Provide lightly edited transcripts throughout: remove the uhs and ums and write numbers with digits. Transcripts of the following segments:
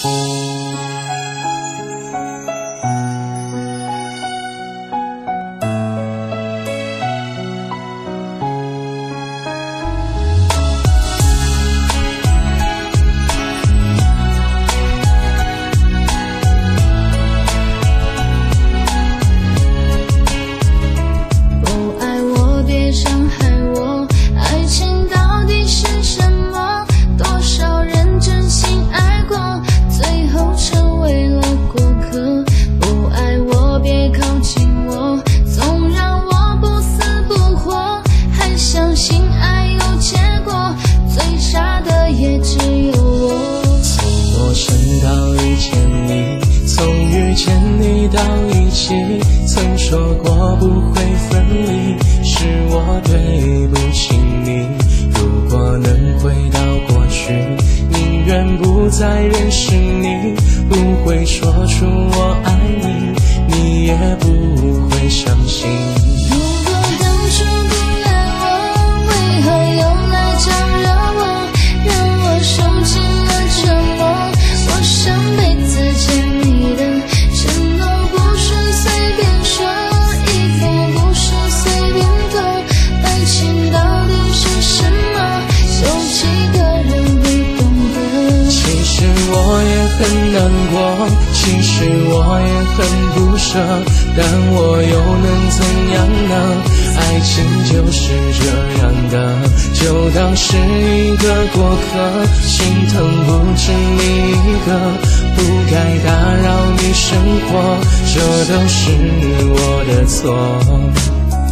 到一起，曾说过不会分离，是我对不起你。如果能回到过去，宁愿不再认识你，不会说出我爱你，你也不会相信。 如果当初不爱我，为何又来招惹我，让我受尽了折磨。我上辈子欠你的承诺不是随便说，衣服不是随便脱，爱情到底是什么，有几个人会懂得。 其实我也很难过，其实我也很不舍，但我又能怎样呢？爱情就是这样的，就当是一个过客，心疼不止你一个，不该打扰你生活，这都是我的错。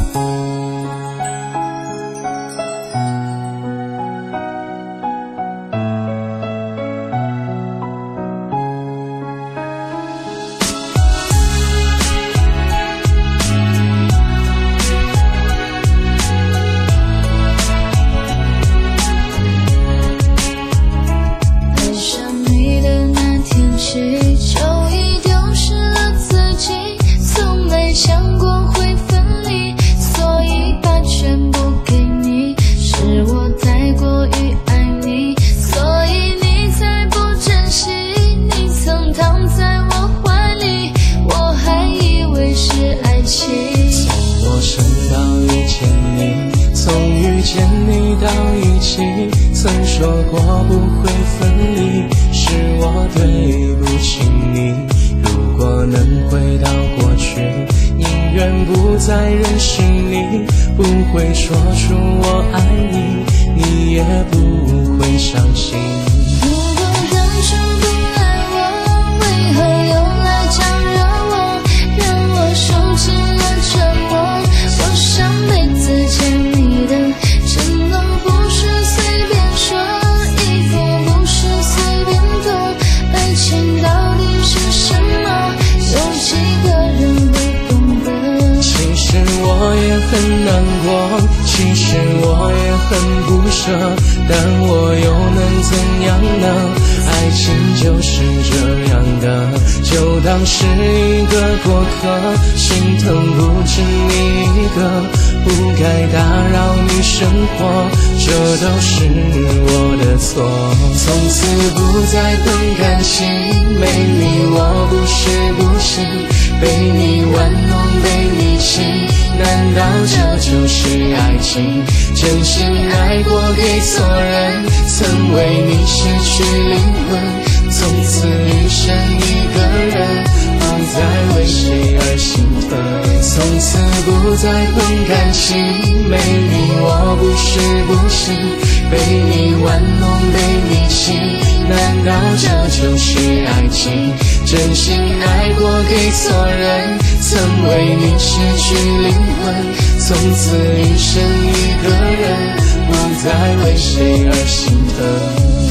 就已丢失了自己，从没想过会分离，所以把全部给你，是我太过于爱你，所以你才不珍惜。你曾躺在我怀里，我还以为是爱情。 从我生到遇见你，从遇见你到一起，曾说过不会分离，是我对不起你。如果能回到过去，宁愿不再认识你，不会说出我爱你，你也不会相信。 如果当初不爱我，为何又来招惹我，让我受尽了折磨。我上辈子欠你的承诺不是随便说，衣服不是随便脱，爱情到底是什么，有几个人会懂得。 其实我也很难过，其实我也很不舍，但我又能怎样呢？爱情就是这样的，就当是一个过客，心疼不止你一个，不该打扰你生活，这都是我的错。从此不再碰感情，没你我不是不行，被你玩弄被你亲，难道这就是爱情？真心爱过给错人，曾为你失去灵魂，从此余生一个人，不再为谁而心疼。从此不再碰感情，没你我不是不行，被你玩弄被你亲，难道这就是爱情？真心爱过给错人，曾为你失去灵魂，从此余生一个人，不再为谁而心疼。